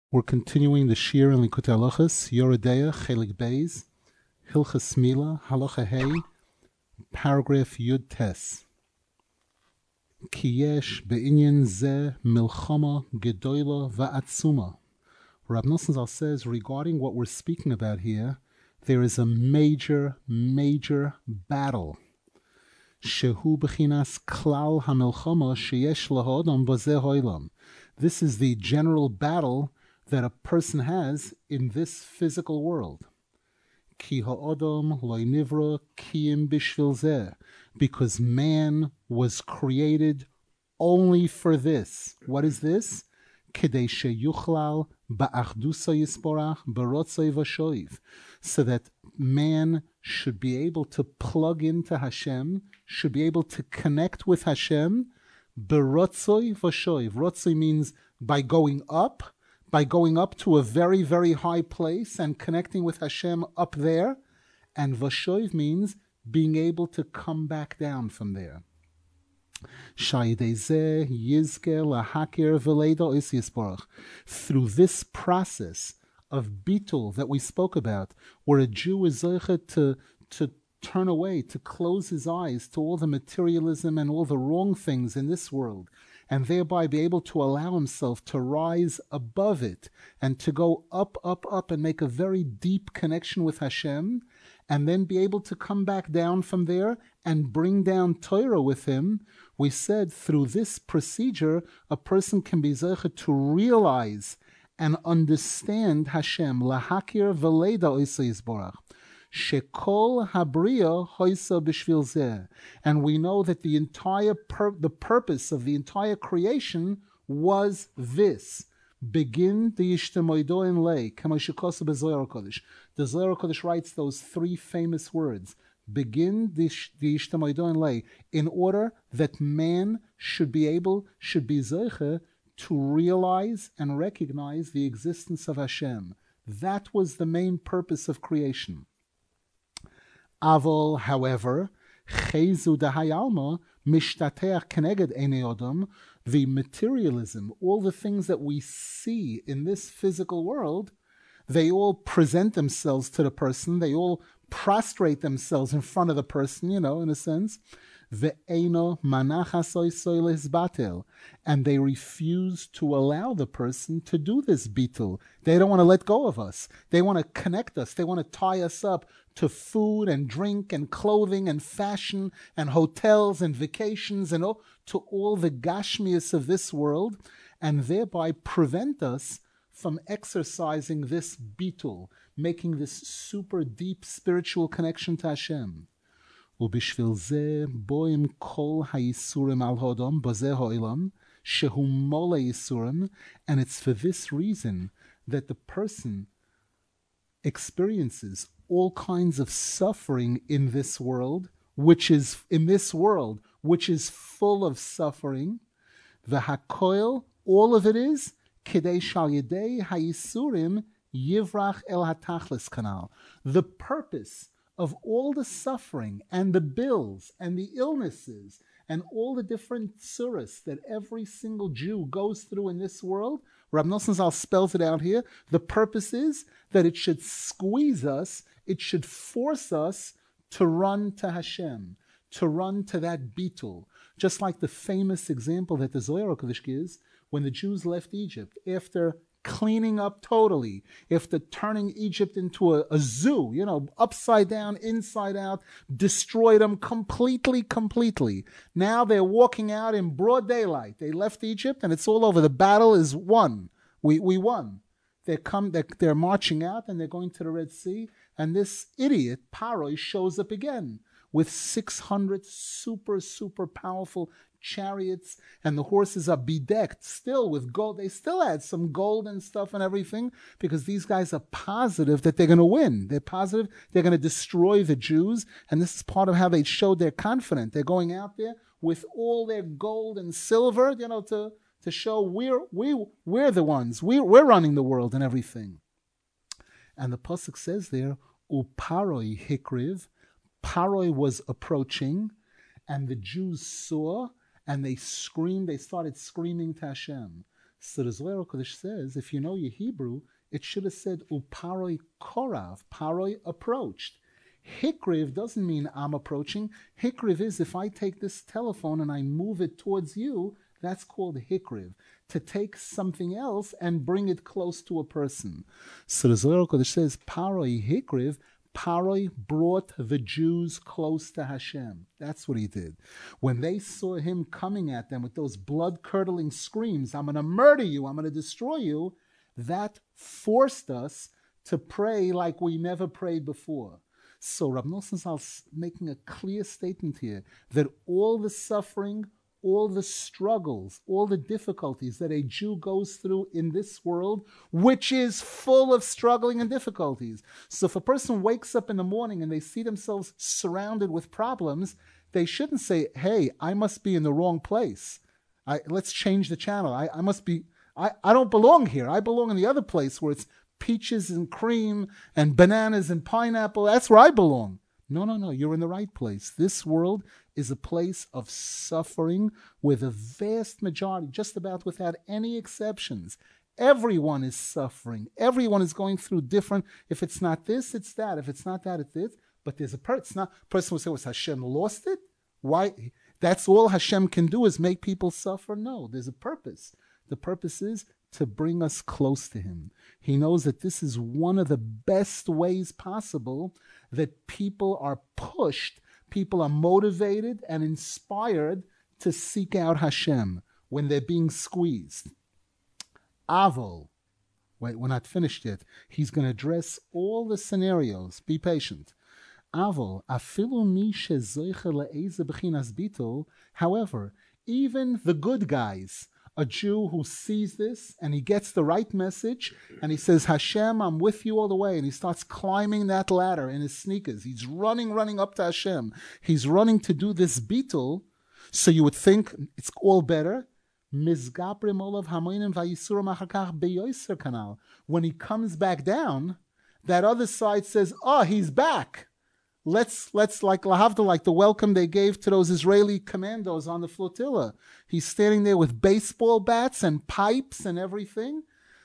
We're continuing the Shir in Likutei Halachos, Yoredeya, Chelik Beis, Hilchas Mila, Halacha Hey, paragraph Yud Tes. Ki yesh be'inyan zeh milchama gedola va'atzuma. Rav Nosson Zal says, regarding what we're speaking about here, there is a major battle. Shehu b'chinas klal hamilchama sheyesh lahadam b'zeh ha'olam. This is the general battle that a person has in this physical world. Ki ha'adam lo nivra kiyim bishvil zeh. Because man was created only for this. What is this? Kedei sheyuchlal ba'achdusa yisborach b'rotzei v'shoiv. So that man should be able to plug into Hashem, should be able to connect with Hashem, b'rotzei v'shoiv. Rotzei means by going up to a very, very high place and connecting with Hashem up there. And Vashoiv means being able to come back down from there. Through this process of bitul that we spoke about, where a Jew is zeicha to turn away, to close his eyes to all the materialism and all the wrong things in this world, and thereby be able to allow himself to rise above it and to go up and make a very deep connection with Hashem, and then be able to come back down from there and bring down Torah with him. We said through this procedure, a person can be zeicha to realize and understand Hashem. Lahakir v'leida oisei yisborach. Shekol habriya hoisa b'shvil zeh. And we know that the entire the purpose of the entire creation was this. Begin the Yishtamoidoin lei, kama shekosa b'Zohar HaKodesh. The Zohar HaKodesh writes those three famous words. Begin the Yishtamoidoin lei, in order that man should be zeicha to realize and recognize the existence of Hashem. That was the main purpose of creation. Avol, however, chezu dehayalma mishtateach keneged einei odom, the materialism, all the things that we see in this physical world, they all present themselves to the person, they all prostrate themselves in front of the person, in a sense. Ve'eno manachasoi soiles batel, and they refuse to allow the person to do this bitul. They don't want to let go of us. They want to connect us. They want to tie us up to food and drink and clothing and fashion and hotels and vacations and to all the gashmias of this world, and thereby prevent us from exercising this bitul, making this super deep spiritual connection to Hashem. ובשביל זה בואים כל הייסורים על הודום בזה העולם שהוא מלא ייסורים, and it's for this reason that the person experiences all kinds of suffering in this world, which is full of suffering. V'hakoil, all of it is kidei shal yedei hayisurim yivrach el hatachlis kanal. The purpose of all the suffering and the bills and the illnesses and all the different tsuras that every single Jew goes through in this world, Rav Nosson Zal spells it out here. The purpose is that it should squeeze us, it should force us to run to Hashem, to run to that bitul. Just like the famous example that the Zohar HaKodesh gives, when the Jews left Egypt, after cleaning up totally, after turning Egypt into a zoo, upside down, inside out, destroyed them completely. Now they're walking out in broad daylight. They left Egypt and it's all over. The battle is won. We won. They're marching out and they're going to the Red Sea, and this idiot, Paroi, shows up again with 600 super powerful chariots, and the horses are bedecked still with gold. They still add some gold and stuff and everything, because these guys are positive that they're going to win. They're positive they're going to destroy the Jews, and this is part of how they showed they're confident. They're going out there with all their gold and silver, to show we're the ones. We're running the world and everything. And the pasuk says there, Uparoi hikriv, Paroi was approaching, and the Jews saw, and they screamed. They started screaming to Hashem. So the Zohar Kodesh says, if you know your Hebrew, it should have said Uparoi Korav. Paroi approached. Hikriv doesn't mean I'm approaching. Hikriv is if I take this telephone and I move it towards you, that's called hikriv. To take something else and bring it close to a person. So the Zohar Kodesh says, Paroi hikriv, Paroi brought the Jews close to Hashem. That's what he did. When they saw him coming at them with those blood-curdling screams, I'm going to murder you, I'm going to destroy you, that forced us to pray like we never prayed before. So Rav Nosson Zal's making a clear statement here that all the suffering, all the struggles, all the difficulties that a Jew goes through in this world, which is full of struggling and difficulties. So if a person wakes up in the morning and they see themselves surrounded with problems, they shouldn't say, hey, I must be in the wrong place. Let's change the channel. I don't belong here. I belong in the other place where it's peaches and cream and bananas and pineapple. That's where I belong. No, you're in the right place. This world is a place of suffering with a vast majority, just about without any exceptions. Everyone is suffering. Everyone is going through different, if it's not this, it's that. If it's not that, it's this. But there's a person will say, was Hashem lost it? Why? That's all Hashem can do is make people suffer? No, there's a purpose. The purpose is to bring us close to him. He knows that this is one of the best ways possible that people are pushed, people are motivated and inspired to seek out Hashem when they're being squeezed. Avol, wait, we're not finished yet. He's going to address all the scenarios. Be patient. Avol, afilu mi shezoiche le'eze b'chinas bittul. However, even the good guys, a Jew who sees this and he gets the right message and he says, Hashem, I'm with you all the way. And he starts climbing that ladder in his sneakers. He's running up to Hashem. He's running to do this bittul. So you would think it's all better. When he comes back down, that other side says, oh, he's back. Let's like lahavdil, like the welcome they gave to those Israeli commandos on the flotilla. He's standing there with baseball bats and pipes and everything.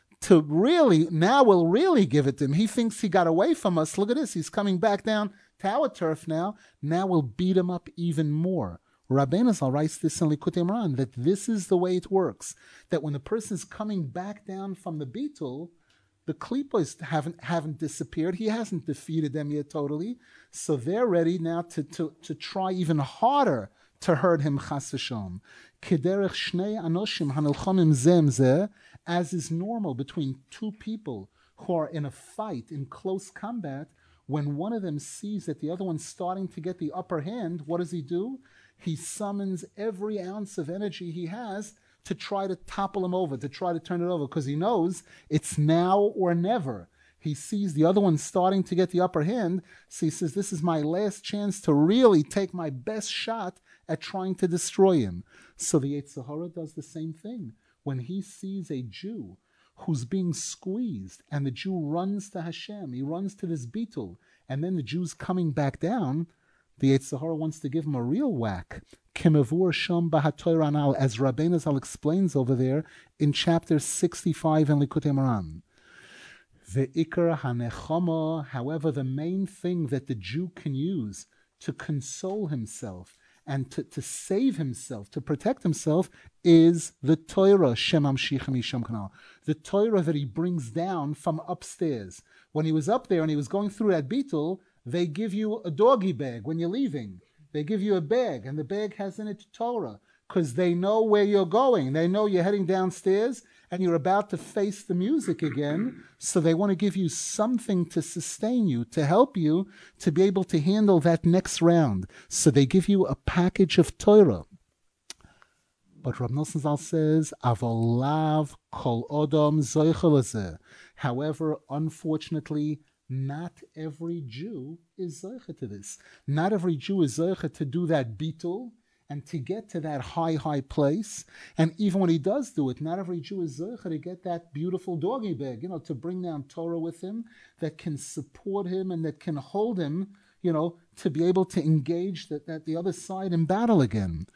Now we'll really give it to him. He thinks he got away from us. Look at this. He's coming back down to our turf now. Now we'll beat him up even more. Rabbeinu Zal writes this in Likutei Moharan, that this is the way it works. That when the person is coming back down from the bitul, the klipos haven't disappeared. He hasn't defeated them yet totally. So they're ready now to try even harder to hurt him, chas v'shalom. Kederech shnei anoshim hanelchonim zem zeh, as is normal between two people who are in a fight, in close combat, when one of them sees that the other one's starting to get the upper hand, what does he do? He summons every ounce of energy he has to try to topple him over, to try to turn it over, because he knows it's now or never. He sees the other one starting to get the upper hand, so he says, this is my last chance to really take my best shot at trying to destroy him. So the Yetzer Hara does the same thing. When he sees a Jew who's being squeezed, and the Jew runs to Hashem, he runs to this bitul, and then the Jew's coming back down, the Yetzer Hara wants to give him a real whack. Kemavur Sham Bahatoy Ranal, as Rabbeinu Zal explains over there in chapter 65 in Likutei Moharan. Ve'ikar hanechama, however, the main thing that the Jew can use to console himself and to save himself, to protect himself, is the Torah, Shemam Shichem Yisham Kanal. The Torah that he brings down from upstairs. When he was up there and he was going through that bitul, they give you a doggy bag when you're leaving. They give you a bag, and the bag has in it Torah, because they know where you're going. They know you're heading downstairs, and you're about to face the music again, so they want to give you something to sustain you, to help you to be able to handle that next round. So they give you a package of Torah. But Rav Nosson Zal says, Avolav kol odom zoichel hazeh. However, unfortunately, not every Jew is zoiche to this. Not every Jew is zoiche to do that bitul and to get to that high place. And even when he does do it, not every Jew is zoiche to get that beautiful doggy bag, to bring down Torah with him that can support him and that can hold him, to be able to engage that the other side in battle again.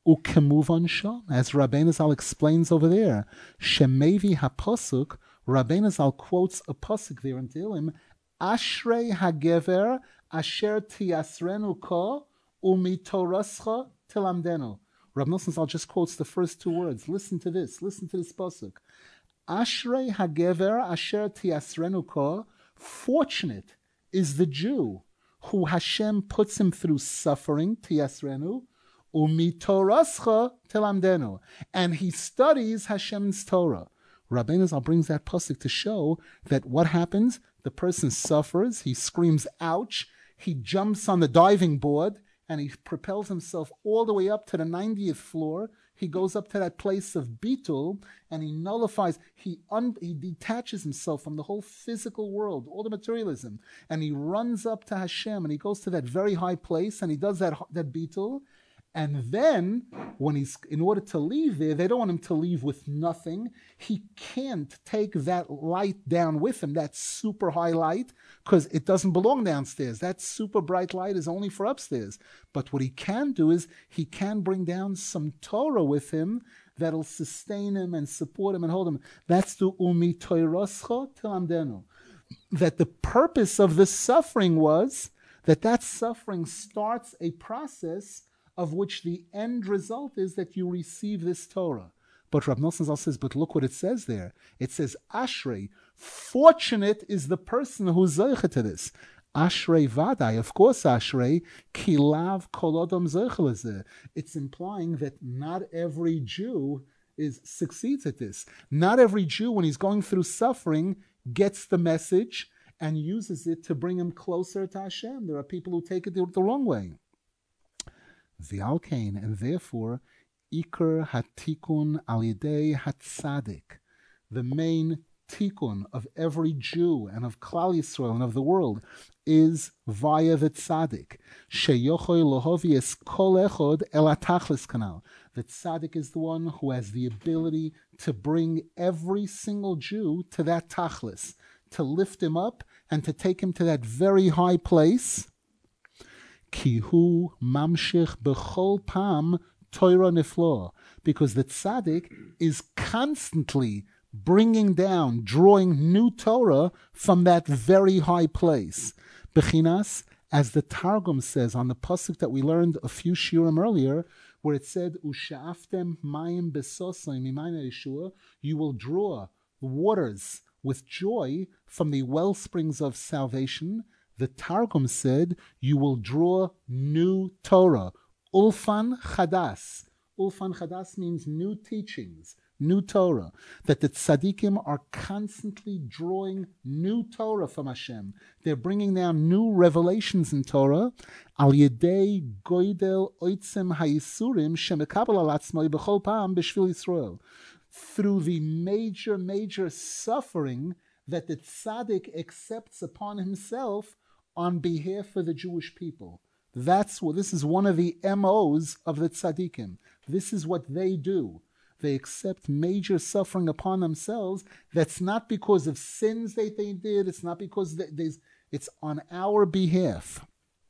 Ukemuvon sham, as Rabbeinu Zal explains over there, Shemevi haposuk, Rabbeinu Zal quotes a posuk there in Tehillim, Ashrei hagever asher tiyasrenu ko umitorascha tilamdenu. Rav Nosson Zal just quotes the first two words. Listen to this posuk. Ashrei hagever asher tiyasrenu ko, fortunate is the Jew who Hashem puts him through suffering, tiyasrenu, umitorascha tilamdenu, and he studies Hashem's Torah. Rabbeinu Zal brings that pasuk to show that what happens, the person suffers, he screams, ouch, he jumps on the diving board, and he propels himself all the way up to the 90th floor. He goes up to that place of bitul, and he nullifies, he detaches himself from the whole physical world, all the materialism, and he runs up to Hashem, and he goes to that very high place, and he does that bitul. And then, when he's in order to leave there, they don't want him to leave with nothing. He can't take that light down with him, that super high light, because it doesn't belong downstairs. That super bright light is only for upstairs. But what he can do is he can bring down some Torah with him that'll sustain him and support him and hold him. That's the umi toiroscha tilamdenu. That the purpose of the suffering was that suffering starts a process of which the end result is that you receive this Torah. But Rav Nosson Zal says, but look what it says there. It says, Ashrei, fortunate is the person who's zeicha to this. Ashrei vadai, of course Ashrei, kilav kol adam zeicha lezeh. It's implying that not every Jew succeeds at this. Not every Jew, when he's going through suffering, gets the message and uses it to bring him closer to Hashem. There are people who take it the wrong way. V'alkein, and therefore, Iker hatikun al yidei hatzadik, the main tikkun of every Jew and of Klal Yisrael and of the world is via the tzaddik. Sheyochoy lohovi es kol echod el atachlis kanal. The tzaddik is the one who has the ability to bring every single Jew to that tachlis, to lift him up and to take him to that very high place. Kihu mamshich bechol pam Torah niflo, because the tzaddik is constantly bringing down, drawing new Torah from that very high place. Bechinas, as the Targum says on the pasuk that we learned a few shiurim earlier, where it said, "Ushaftem mayim besosai mimayna Yeshua," you will draw waters with joy from the well springs of salvation. The Targum said, you will draw new Torah. Ulfan Chadas. Ulfan Chadas means new teachings, new Torah. That the tzaddikim are constantly drawing new Torah from Hashem. They're bringing down new revelations in Torah. Al yedei goydel oitzem hayisurim shemekabel al atzmoi b'chol pam b'shvil Yisrael. Through the major suffering that the tzaddik accepts upon himself on behalf of the Jewish people. This is one of the MOs of the tzaddikim. This is what they do. They accept major suffering upon themselves. That's not because of sins that they did. It's not because it's on our behalf.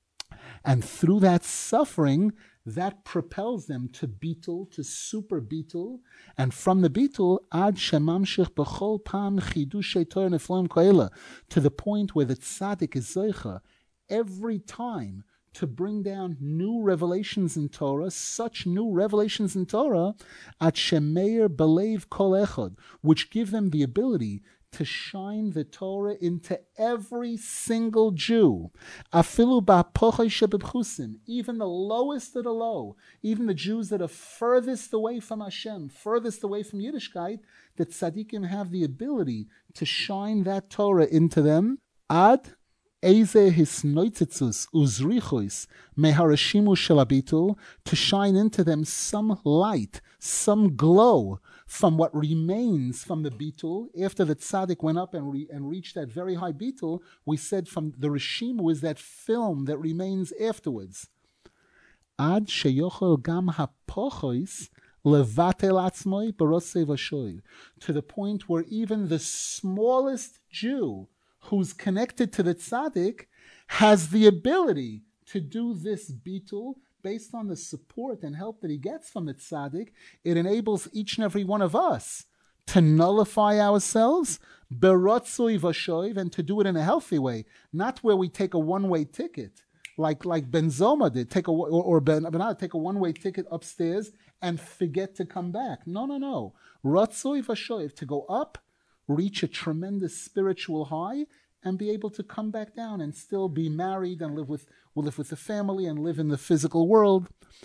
And through that suffering, that propels them to bitul, to super bitul, and from the bitul, ad shemamshich b'chol pam chidushay Torah nefloim koela, to the point where the tzaddik is zeicha every time to bring down new revelations in Torah, such new revelations in Torah, at shemeir belev kol echad, which give them the ability to shine the Torah into every single Jew. Afilu ba'pochai shebebchusim, even the lowest of the low, even the Jews that are furthest away from Hashem, furthest away from Yiddishkeit, the tzaddikim have the ability to shine that Torah into them. Ad Eze hisnoitzetzus uzrichois meharashimu shelabitul, to shine into them some light, some glow from what remains from the bitul. After the tzaddik went up and reached that very high bitul, we said from the rashimu is that film that remains afterwards. Ad sheyochel gam hapochois levatel atzmoi barosei vashoy, to the point where even the smallest Jew who's connected to the tzaddik has the ability to do this bitul based on the support and help that he gets from the tzaddik, it enables each and every one of us to nullify ourselves, berotzui v'shoiv, and to do it in a healthy way, not where we take a one-way ticket, like Ben Zoma did, take a one-way ticket upstairs and forget to come back. No. Rotzui v'shoiv, to go up, reach a tremendous spiritual high, and be able to come back down and still be married and live with the family and live in the physical world.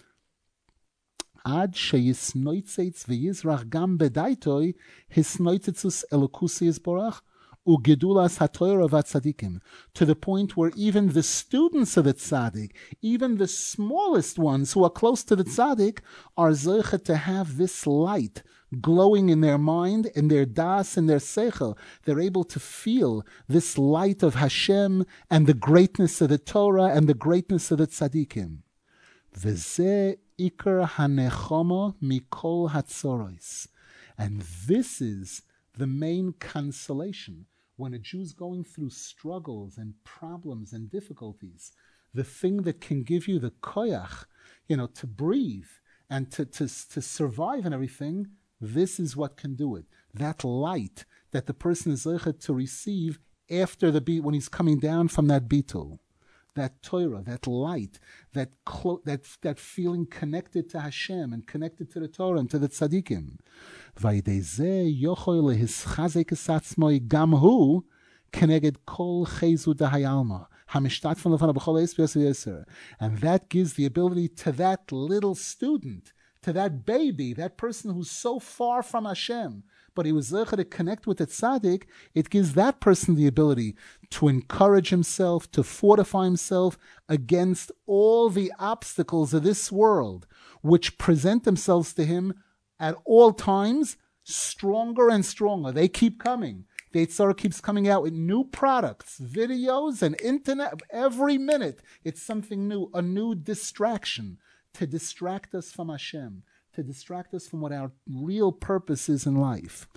Ad sheyisnoitzeitz v'yizrach gam bedaitoi hisnoitzetzus elokusi yisborach ugedulas hatoira v'tzadikim, to the point where even the students of the tzaddik, even the smallest ones who are close to the tzaddik, are zeicha to have this light glowing in their mind, in their das, in their seichel. They're able to feel this light of Hashem and the greatness of the Torah and the greatness of the tzaddikim. V'zeh ikar hanechama mikol hatzorois. And this is the main consolation. When a Jew's going through struggles and problems and difficulties, the thing that can give you the koyach, to breathe and to survive and everything, this is what can do it. That light that the person is zeichet to receive after the beat, when he's coming down from that bitul, that Torah, that light, that feeling connected to Hashem and connected to the Torah and to the tzaddikim. Vaydezeh yochol lehischazek esatzmoi gam hu keneged kol chezu dahayalma hamishtatfon lefanav b'chol eis v'yosef yoser. And that gives the ability to that little student, to that baby, that person who's so far from Hashem, but he was zeichet to connect with the tzaddik. It gives that person the ability to encourage himself, to fortify himself against all the obstacles of this world, which present themselves to him at all times, stronger and stronger. They keep coming. The Yetzer Hara keeps coming out with new products, videos, and internet. Every minute, it's something new, a new distraction to distract us from Hashem, to distract us from what our real purpose is in life.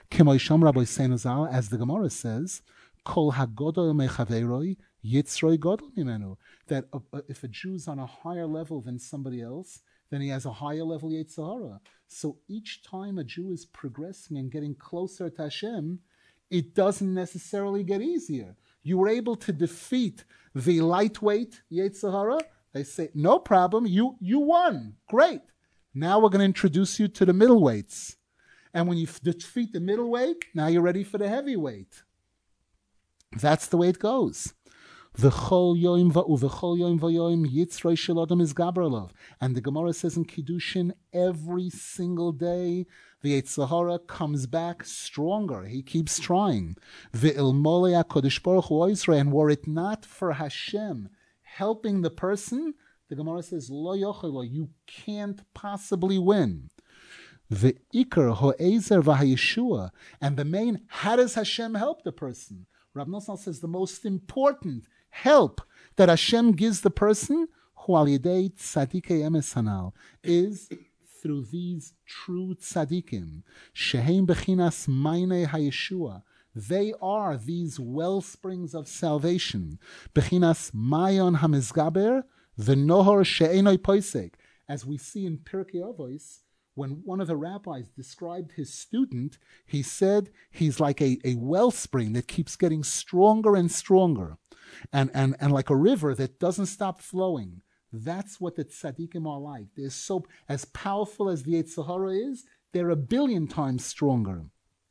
As the Gemara says, Kol hagodol mechaveroi yitzroi godol mimenu. That if a Jew's on a higher level than somebody else, then he has a higher level Yetzer Hara. So each time a Jew is progressing and getting closer to Hashem, it doesn't necessarily get easier. You were able to defeat the lightweight Yetzer Hara. They say, no problem, you won. Great. Now we're going to introduce you to the middleweights. And when you defeat the middleweight, now you're ready for the heavyweight. That's the way it goes. V'chol yoim v'yoim yitzroi shel adam izgaber alav. And the Gemara says in Kiddushin, every single day, the Yetzer Hara comes back stronger. He keeps trying. V'ilmolei HaKadosh Baruch Hu Yisrael. And were it not for Hashem helping the person, the Gemara says, Lo yochel, you can't possibly win. The Iker Ho'ezer V'Hayeshua, and the main, how does Hashem help the person? Rav Nosson says the most important help that Hashem gives the person, Hu Al Yedei Tzadikei Emes Hanal, is through these true tzaddikim. Shehem Bechinas Mainei Hayeshua. They are these well springs of salvation. Bechinas Mayon Hamizgaber V'Nohor She'enoi Poisek. As we see in Pirkei Avos, when one of the rabbis described his student, he said he's like a wellspring that keeps getting stronger and stronger, and like a river that doesn't stop flowing. That's what the tzaddikim are like. They're so, as powerful as the Yetzer Hara is, they're 1 billion times stronger.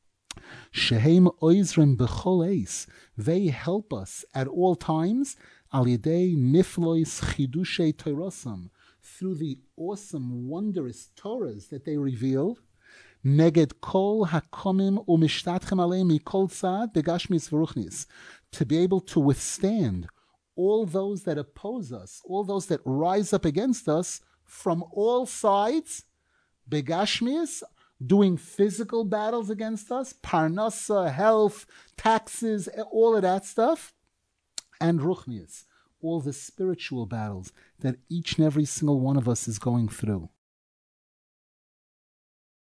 Shehem oizrim b'chol eis. They help us at all times. Al yedei niflois chidushei toirosam. Through the awesome, wondrous Torahs that they revealed. Neged kol hakomim umishtatchem aleim mikol tzad begashmis v'ruchnis. To be able to withstand all those that oppose us, all those that rise up against us from all sides, begashmis, doing physical battles against us, parnasa, health, taxes, all of that stuff, and ruchnias, all the spiritual battles that each and every single one of us is going through.